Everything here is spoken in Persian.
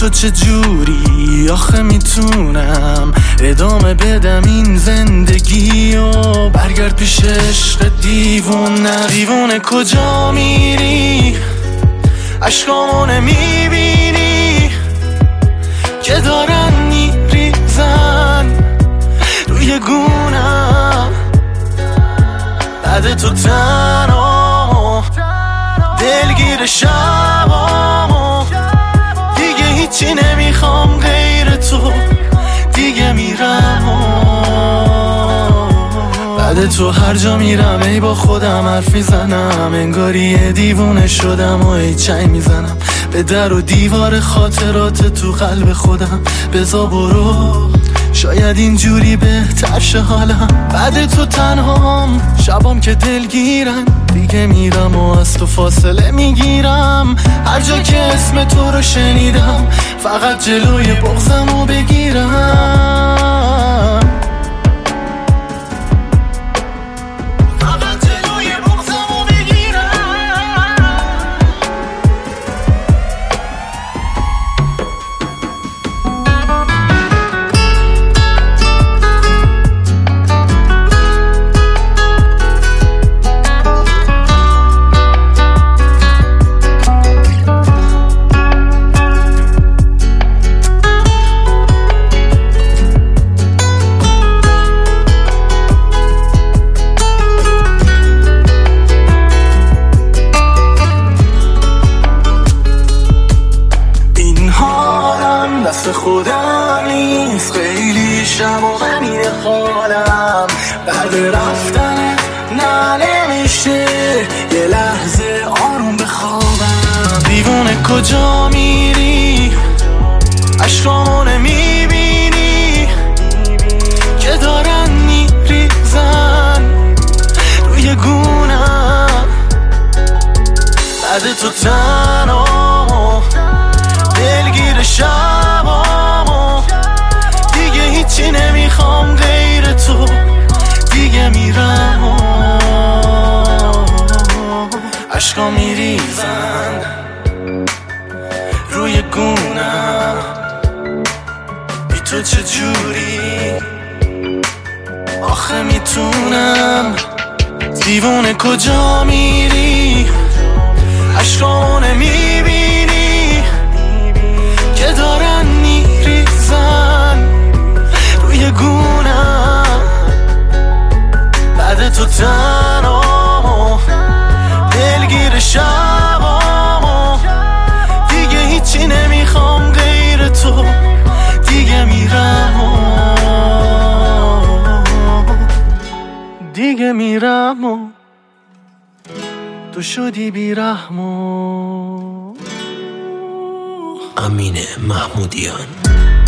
چه جوری آخه میتونم ادامه بدم این زندگی و برگرد پیش عشق دیوونه کجا میری؟ عشقامو نمیبینی که دارن میریزن روی گونم؟ بعد تو تنها دلگیر شبامو دیگه هیچی نمیخوام غیر تو، دیگه میرم بعد تو هر جا میرم ای با خودم حرف میزنم، انگاری یه دیوونه شدم و ای چنگ میزنم به در و دیوار خاطرات تو قلب خودم. بذار برو شاید اینجوری بهتر شه حالم. بعد تو تنهام شبام که دلگیرن دیگه میرم و از تو فاصله میگیرم. هر جا که اسم تو رو شنیدم فقط جلوی بغضمو بگیرم. دست خودم نیست خیلی شب و غمین حالم، بعد رفتن نه نمیشه یه لحظه آروم بخوابم. دیوونه کجا میری؟ عشقامو نمیبینی که دارن میریزن روی گونم؟ بعد تو تنها دلگیر شبامو دیگه هیچی نمیخوام غیر تو، دیگه میرم عشقا میریزن روی گونم. بی تو چجوری آخه میتونم؟ دیوونه کجا میری؟ عشقا نمیبینی که دارن میریزن روی گونم؟ بعد تو تنها دلگیر شبامو دیگه هیچی نمیخوام غیر تو، دیگه میرم دیگه میرم تو شدی بیرحم. امین محمودیان.